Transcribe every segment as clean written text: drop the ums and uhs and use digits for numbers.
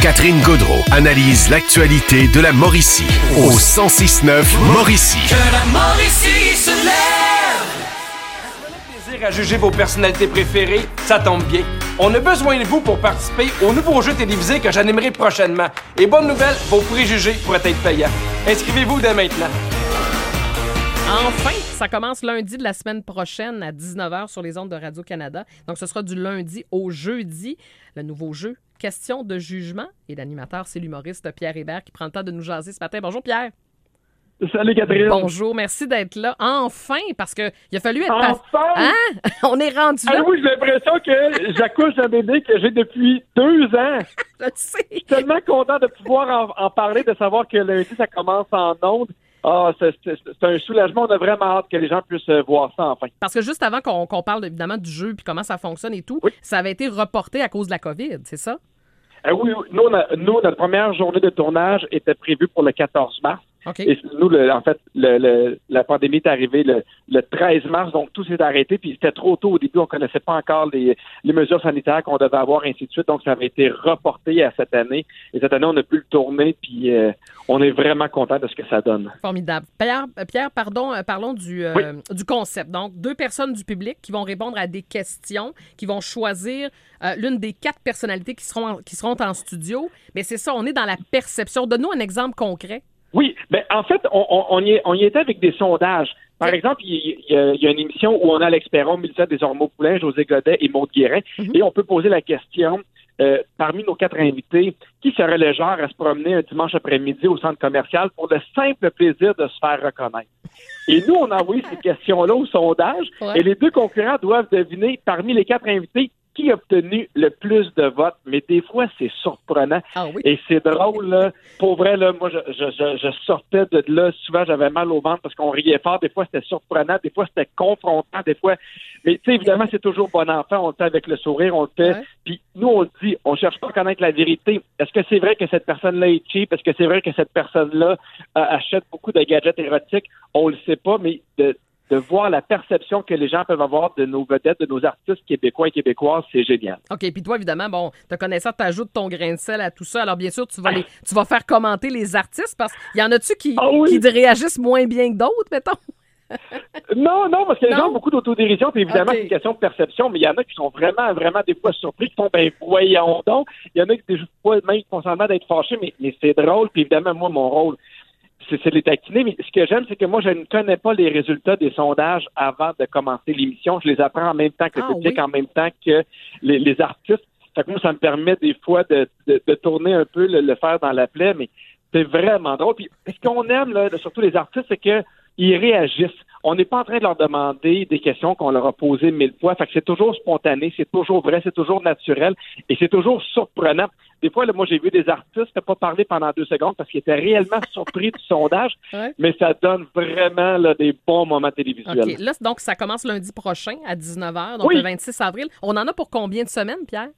Catherine Gaudreault analyse l'actualité de la Mauricie au 106.9 Mauricie. Que la Mauricie se lève. Plaisir à juger vos personnalités préférées, ça tombe bien. On a besoin de vous pour participer au nouveau jeu télévisé que j'animerai prochainement. Et bonne nouvelle, vos préjugés pourraient être payants. Inscrivez-vous dès maintenant. Enfin, ça commence lundi de la semaine prochaine à 19h sur les ondes de Radio-Canada. Donc, ce sera du lundi au jeudi. Le nouveau jeu, Question de jugement. Et l'animateur, c'est l'humoriste Pierre Hébert qui prend le temps de nous jaser ce matin. Bonjour, Pierre. Salut, Catherine. Bonjour, merci d'être là. Enfin, parce qu'il a fallu être... Enfin! Hein? On est rendu là. Ah oui, j'ai l'impression que j'accouche d'un bébé que j'ai depuis 2 ans. Je sais. Je suis tellement content de pouvoir en parler, de savoir que lundi, ça commence en ondes. Ah, c'est un soulagement. On a vraiment hâte que les gens puissent voir ça enfin. Parce que juste avant qu'on parle évidemment du jeu puis comment ça fonctionne et tout, ça avait été reporté à cause de la COVID, c'est ça? Oui, nous, notre première journée de tournage était prévue pour le 14 mars. Okay. Et nous, en fait, la pandémie est arrivée le 13 mars, donc tout s'est arrêté. Puis c'était trop tôt au début, on connaissait pas encore les mesures sanitaires qu'on devait avoir, ainsi de suite. Donc ça avait été reporté à cette année. Et cette année, on a pu le tourner, puis on est vraiment content de ce que ça donne. Formidable. Pierre, parlons du concept. Donc, 2 personnes du public qui vont répondre à des questions, qui vont choisir l'une des 4 personnalités qui seront en studio. Mais c'est ça, on est dans la perception. Donne-nous un exemple concret. Oui, ben en fait, on y était avec des sondages. Par exemple, il y a une émission où on a Alex Perron, Mélissa Desormeaux-Poulain, José Godet et Maude Guérin, et on peut poser la question, parmi nos 4 invités, qui serait le genre à se promener un dimanche après-midi au centre commercial pour le simple plaisir de se faire reconnaître? Et nous, on a envoyé ces questions-là au sondage, et les 2 concurrents doivent deviner, parmi les 4 invités, qui a obtenu le plus de votes. Mais des fois, c'est surprenant. Ah oui? Et c'est drôle, là. Pour vrai, là, moi, je sortais de là. Souvent, j'avais mal au ventre parce qu'on riait fort. Des fois, c'était surprenant. Des fois, c'était confrontant. Des fois... Mais, tu sais, évidemment, c'est toujours bon enfant. On le fait avec le sourire. On le fait. Ouais. Puis, nous, on le dit. On cherche pas à connaître la vérité. Est-ce que c'est vrai que cette personne-là est cheap? Est-ce que c'est vrai que cette personne-là achète beaucoup de gadgets érotiques? On le sait pas, mais de voir la perception que les gens peuvent avoir de nos vedettes, de nos artistes québécois et québécoises, c'est génial. OK, puis toi, évidemment, bon, te connaissant, tu ajoutes ton grain de sel à tout ça. Alors, bien sûr, tu vas faire commenter les artistes parce qu'il y en a-tu qui réagissent moins bien que d'autres, mettons? Non, parce que les gens ont beaucoup d'autodérision, puis évidemment, c'est une question de perception, mais il y en a qui sont vraiment, vraiment des fois surpris, qui font, ben voyons donc. Il y en a qui des fois même qui font semblant d'être fâchés, mais c'est drôle, puis évidemment, moi, mon rôle, c'est de les taquiner, mais ce que j'aime, c'est que moi, je ne connais pas les résultats des sondages avant de commencer l'émission. Je les apprends en même temps que le public, en même temps que les artistes. Fait que moi, ça me permet des fois de tourner un peu le fer dans la plaie, mais c'est vraiment drôle. Puis ce qu'on aime, là, surtout les artistes, c'est qu'ils réagissent. On n'est pas en train de leur demander des questions qu'on leur a posées 1000 fois. Fait que c'est toujours spontané, c'est toujours vrai, c'est toujours naturel et c'est toujours surprenant. Des fois, là, moi, j'ai vu des artistes ne pas parler pendant 2 secondes parce qu'ils étaient réellement surpris du sondage, mais ça donne vraiment là, des bons moments télévisuels. OK. Là, donc, ça commence lundi prochain à 19h, donc le 26 avril. On en a pour combien de semaines, Pierre?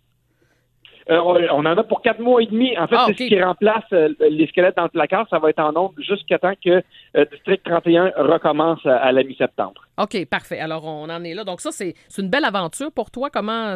On en a pour 4 mois et demi. En fait, c'est ce qui remplace les squelettes dans le placard. Ça va être en ondes jusqu'à temps que District 31 recommence à la mi-septembre. OK, parfait. Alors, on en est là. Donc ça, c'est une belle aventure pour toi. Comment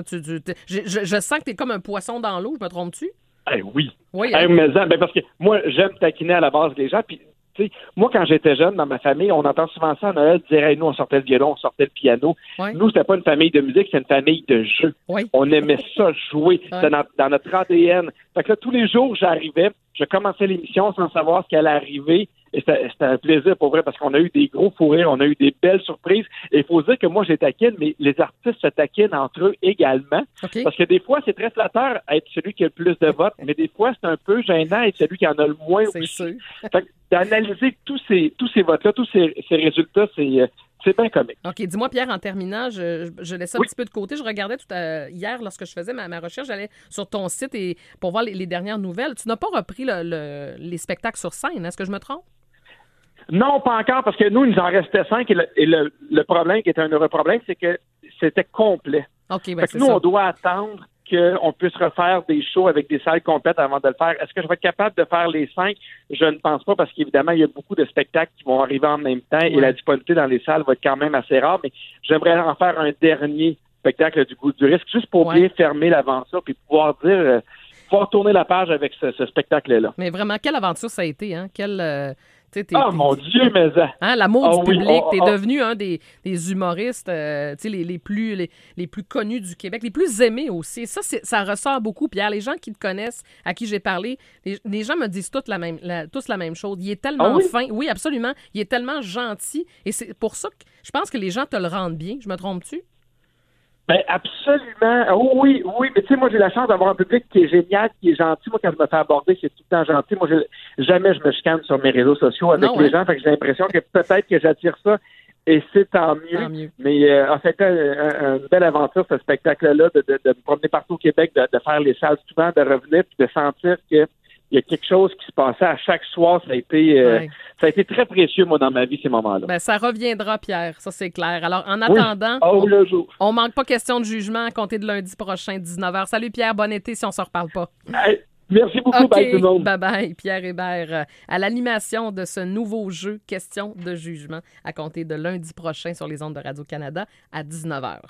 je sens que tu es comme un poisson dans l'eau. Je me trompe-tu? Oui. Mais parce que moi, j'aime taquiner à la base des gens. Puis, tu sais, moi, quand j'étais jeune, dans ma famille, on entend souvent ça à Noël, dire hey, nous, on sortait le violon, on sortait le piano. Ouais. Nous, c'était pas une famille de musique, c'était une famille de jeux. Ouais. On aimait ça, jouer. C'était dans notre ADN. Fait que là, tous les jours, j'arrivais, je commençais l'émission sans savoir ce qui allait arriver. Et c'était un plaisir pour vrai parce qu'on a eu des gros fous rires, on a eu des belles surprises. Et il faut dire que moi, je les taquine, mais les artistes se taquinent entre eux également. Okay. Parce que des fois, c'est très flatteur être celui qui a le plus de votes, mais des fois, c'est un peu gênant être celui qui en a le moins. C'est sûr. Fait que d'analyser tous ces votes-là, tous ces résultats, c'est bien comique. OK. Dis-moi, Pierre, en terminant, je laisse un petit peu de côté. Je regardais hier, lorsque je faisais ma recherche, j'allais sur ton site pour voir les dernières nouvelles. Tu n'as pas repris les spectacles sur scène, est-ce que je me trompe? Non, pas encore, parce que nous, il nous en restait 5 et le problème, qui était un heureux problème, c'est que c'était complet. OK, ben fait que nous, on doit attendre qu'on puisse refaire des shows avec des salles complètes avant de le faire. Est-ce que je vais être capable de faire les 5? Je ne pense pas, parce qu'évidemment, il y a beaucoup de spectacles qui vont arriver en même temps et la disponibilité dans les salles va être quand même assez rare, mais j'aimerais en faire un dernier spectacle du goût du risque, juste pour bien fermer l'aventure puis pouvoir dire... pouvoir tourner la page avec ce spectacle-là. Mais vraiment, quelle aventure ça a été, hein? Mon Dieu, mais ça! Hein, l'amour du oui, public, t'es devenu un des humoristes les plus connus du Québec, les plus aimés aussi. Ça ressort beaucoup, Pierre. Les gens qui te connaissent, à qui j'ai parlé, les gens me disent tous la même chose. Il est tellement fin. Oui, absolument. Il est tellement gentil. Et c'est pour ça que je pense que les gens te le rendent bien. Je me trompe-tu? Ben absolument. Oui. Mais tu sais, moi, j'ai la chance d'avoir un public qui est génial, qui est gentil. Moi, quand je me fais aborder, c'est tout le temps gentil. Moi, jamais je me chicane sur mes réseaux sociaux avec les gens. Fait que j'ai l'impression que peut-être que j'attire ça. Et c'est tant mieux. Mais ça a été une belle aventure, ce spectacle-là, de me promener partout au Québec, de faire les salles souvent, de revenir, puis de sentir que il y a quelque chose qui se passait à chaque soir. Ça a été très précieux, moi, dans ma vie, ces moments-là. Ben, ça reviendra, Pierre. Ça, c'est clair. Alors, en attendant, on manque pas question de jugement à compter de lundi prochain, 19h. Salut, Pierre. Bon été si on se reparle pas. Hey, merci beaucoup. Bye, tout le monde. Bye-bye. Pierre Hébert à l'animation de ce nouveau jeu Question de jugement à compter de lundi prochain sur les ondes de Radio-Canada à 19h.